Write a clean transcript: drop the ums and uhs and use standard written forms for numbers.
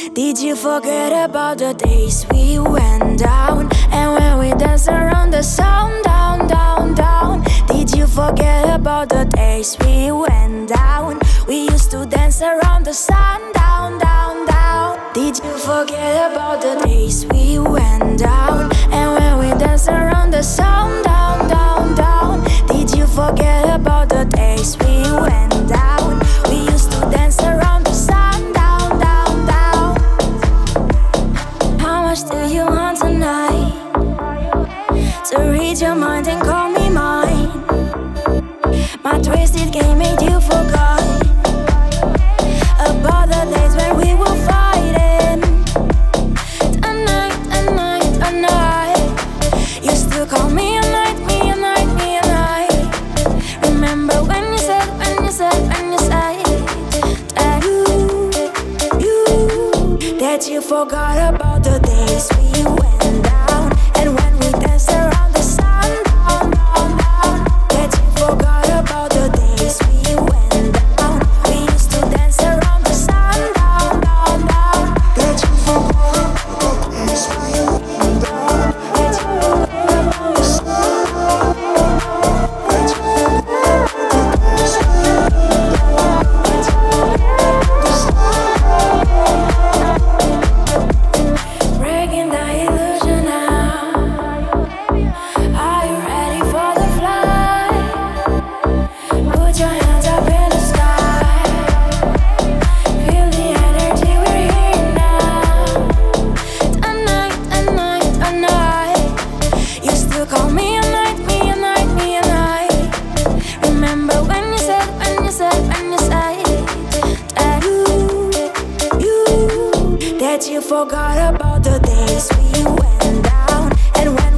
Did you forget about the days we went down? And when we danced around the sun, down, down, down. Did you forget about the days we went down? We used to dance around the sun, down, down, down. Did you forget about the days we went down? And when we danced around the sun, down, down, down. Did you forget about the days we went down? We used to dance around the sun, down, down, down. How much do you want tonight? To read your mind and call me mine. My twisted game made you forget about the days when we were fighting. Tonight, tonight, tonight. You still call me a night, me a night, me a night. Remember when you said that you forgot about the days we went down. And when we danced around the sun, down, down, down. That you forgot about the days we went down. We used to dance around the sun, down, down, down. That you forgot about the days we went down. That you forgot about the sun, down, down, down. That you forgot about the days we went down. That you forgot about the sun, down, down, down. Breaking the illusion now. Are you ready for the flight? Put your hands up in the sky. Feel the energy, we're here now. Tonight, tonight, tonight. You still call me a night, me a night, me a night. Remember when you said that you forgot about the days we went down. And when